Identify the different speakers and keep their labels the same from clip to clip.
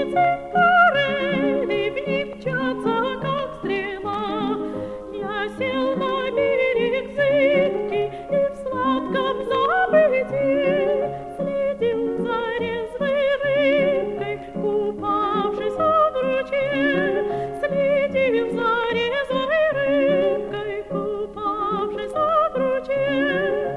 Speaker 1: цифры в них мчатся, как стрела. Я сел на берег зыбкий и в сладком забытии следил за резвой рыбкой, купавшейся в ручье. Следил за резвой рыбкой, купавшейся в ручье.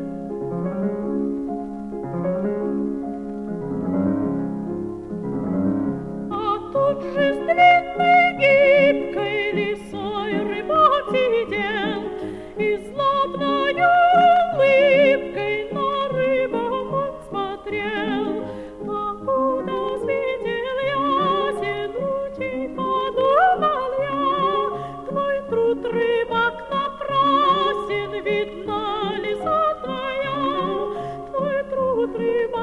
Speaker 1: Тут же с длинной гибкой лисой рыбак сидел и злобною улыбкой на рыбок он смотрел. Покуда светил ясен ручей, подумал я, твой труд, рыбак, напрасен, видна лиса твоя, твой труд, рыбак,